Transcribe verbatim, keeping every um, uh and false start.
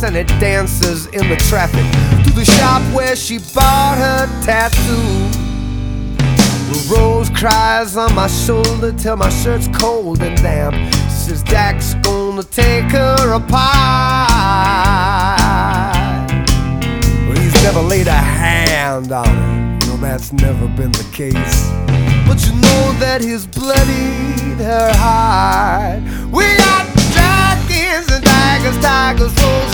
bus and it dances in the traffic to the shop where she bought her tattoo. The rose cries on my shoulder till my shirt's cold and damp. Says Dak's gonna take her apart. Well, he's never laid a hand on her, no, that's never been the case. But you know that his bloodied her heart. We got dragons and tigers, tigers, rose